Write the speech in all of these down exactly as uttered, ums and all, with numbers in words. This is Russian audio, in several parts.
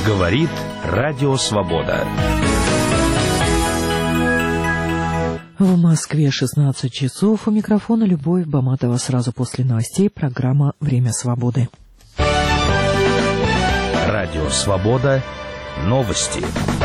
Говорит Радио Свобода. В Москве шестнадцать часов. У микрофона Любовь Баматова. Сразу после новостей программа «Время свободы». Радио Свобода. Новости.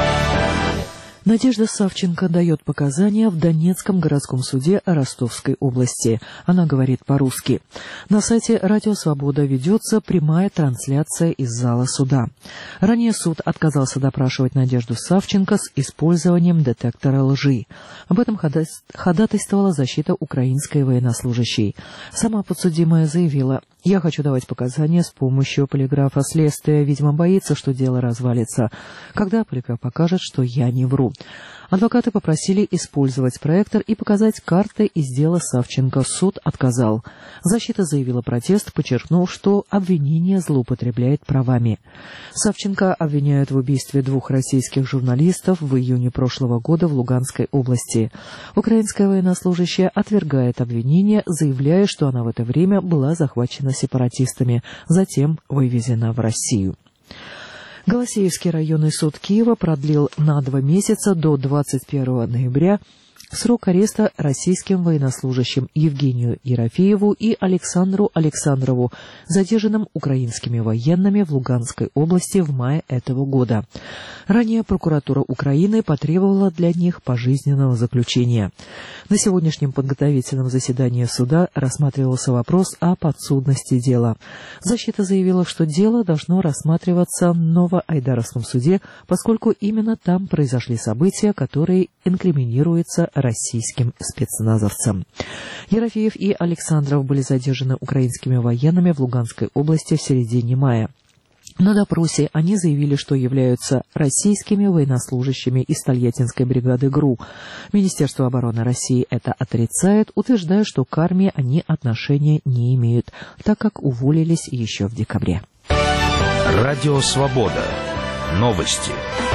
Надежда Савченко дает показания в Донецком городском суде Ростовской области. Она говорит по-русски. На сайте «Радио Свобода» ведется прямая трансляция из зала суда. Ранее суд отказался допрашивать Надежду Савченко с использованием детектора лжи. Об этом ходатайствовала защита украинской военнослужащей. Сама подсудимая заявила: «Я хочу давать показания с помощью полиграфа. Следствие, видимо, боится, что дело развалится, когда полиграф покажет, что я не вру». Адвокаты попросили использовать проектор и показать карты из дела Савченко. Суд отказал. Защита заявила протест, подчеркнув, что обвинение злоупотребляет правами. Савченко обвиняют в убийстве двух российских журналистов в июне прошлого года в Луганской области. Украинская военнослужащая отвергает обвинение, заявляя, что она в это время была захвачена сепаратистами, затем вывезена в Россию. Голосеевский районный суд Киева продлил на два месяца до двадцать первого ноября срок ареста российским военнослужащим Евгению Ерофееву и Александру Александрову, задержанным украинскими военными в Луганской области в мае этого года. Ранее прокуратура Украины потребовала для них пожизненного заключения. На сегодняшнем подготовительном заседании суда рассматривался вопрос о подсудности дела. Защита заявила, что дело должно рассматриваться в Новоайдаровском суде, поскольку именно там произошли события, которые инкриминируются российским спецназовцам. Ерофеев и Александров были задержаны украинскими военными в Луганской области в середине мая. На допросе они заявили, что являются российскими военнослужащими из Тольяттинской бригады ГРУ. Министерство обороны России это отрицает, утверждая, что к армии они отношения не имеют, так как уволились еще в декабре. Радио Свобода. Новости.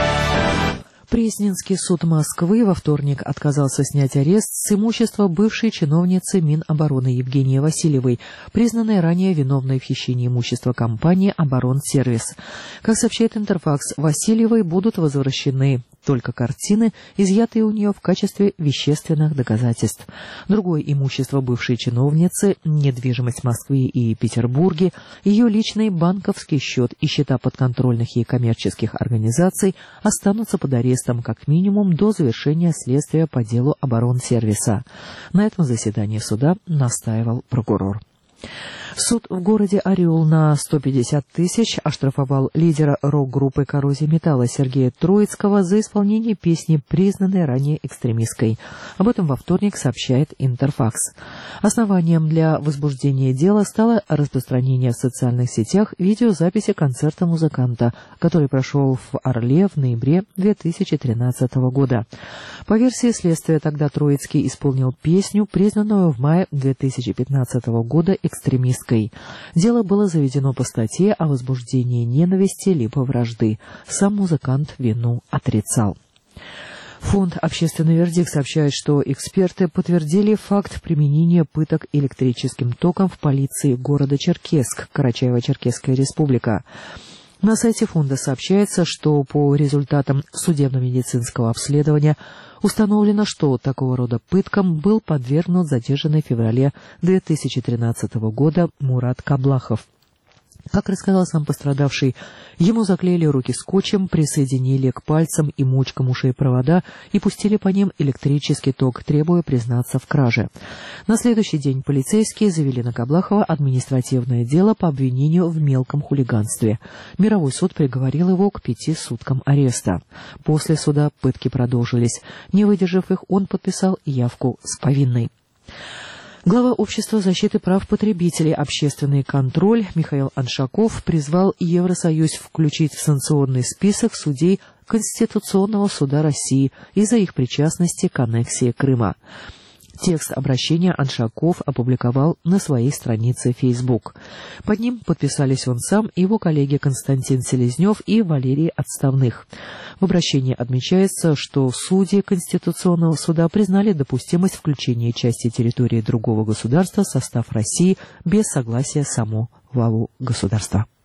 Пресненский суд Москвы во вторник отказался снять арест с имущества бывшей чиновницы Минобороны Евгении Васильевой, признанной ранее виновной в хищении имущества компании «Оборонсервис». Как сообщает Интерфакс, Васильевой будут возвращены только картины, изъятые у нее в качестве вещественных доказательств. Другое имущество бывшей чиновницы, недвижимость в Москве и Петербурге, ее личный банковский счет и счета подконтрольных ей коммерческих организаций останутся под арестом как минимум до завершения следствия по делу Оборонсервиса. На этом заседании суда настаивал прокурор. Суд в городе Орел на сто пятьдесят тысяч оштрафовал лидера рок-группы «Коррозия металла» Сергея Троицкого за исполнение песни, признанной ранее экстремистской. Об этом во вторник сообщает Интерфакс. Основанием для возбуждения дела стало распространение в социальных сетях видеозаписи концерта музыканта, который прошел в Орле в ноябре две тысячи тринадцатого года. По версии следствия, тогда Троицкий исполнил песню, признанную в мае две тысячи пятнадцатого года экстремистской. Дело было заведено по статье о возбуждении ненависти либо вражды. Сам музыкант вину отрицал. Фонд «Общественный вердикт» сообщает, что эксперты подтвердили факт применения пыток электрическим током в полиции города Черкесск, Карачаево-Черкесская республика. На сайте фонда сообщается, что по результатам судебно-медицинского обследования установлено, что такого рода пыткам был подвергнут задержанный в феврале две тысячи тринадцатого года Мурат Каблахов. Как рассказал сам пострадавший, ему заклеили руки скотчем, присоединили к пальцам и мочкам ушей провода и пустили по ним электрический ток, требуя признаться в краже. На следующий день полицейские завели на Каблахова административное дело по обвинению в мелком хулиганстве. Мировой суд приговорил его к пяти суткам ареста. После суда пытки продолжились. Не выдержав их, он подписал явку с повинной. Глава Общества защиты прав потребителей «Общественный контроль» Михаил Аншаков призвал Евросоюз включить в санкционный список судей Конституционного суда России из-за их причастности к аннексии Крыма. Текст обращения Аншаков опубликовал на своей странице Facebook. Под ним подписались он сам и его коллеги Константин Селезнев и Валерий Отставных. В обращении отмечается, что судьи Конституционного суда признали допустимость включения части территории другого государства в состав России без согласия самого главы государства.